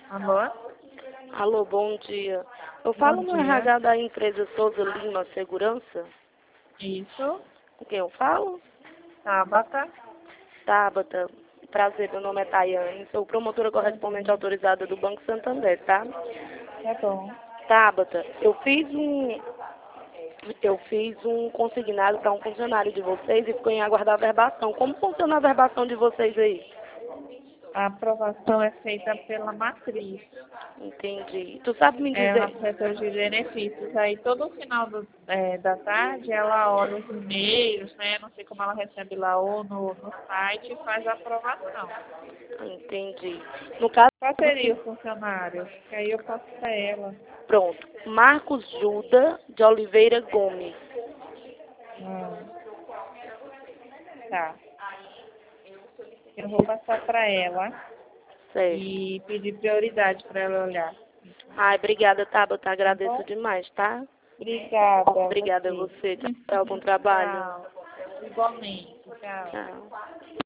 Alô? Alô, bom dia. Eu falo Bom no dia. RH da empresa Souza Lima Segurança. Isso. Com quem eu falo? Tabata. Tabata. Prazer, meu nome é Tayane. Sou promotora correspondente autorizada do Banco Santander, tá? Tá bom. Tabata, eu fiz um consignado para um funcionário de vocês e ficou em aguardar a verbação. Como funciona a verbação de vocês aí? A aprovação é feita pela matriz. Entendi. Tu sabe me Ela dizer... no setor de benefícios. Aí todo final da tarde ela olha os e-mails, né? Não sei como ela recebe lá ou no site e faz a aprovação. Entendi. No caso, Qual seria o funcionário? Que aí eu passo para ela. pronto. Marcos Juda de Oliveira Gomes. Tá. Eu vou passar para ela Certo. e pedir prioridade para ela olhar. Ai, obrigada, Tabata. Tá Agradeço bom? demais, tá? Obrigada. Obrigada a Você. você. Tchau, bom trabalho. Tchau. Igualmente. Tchau. Tchau.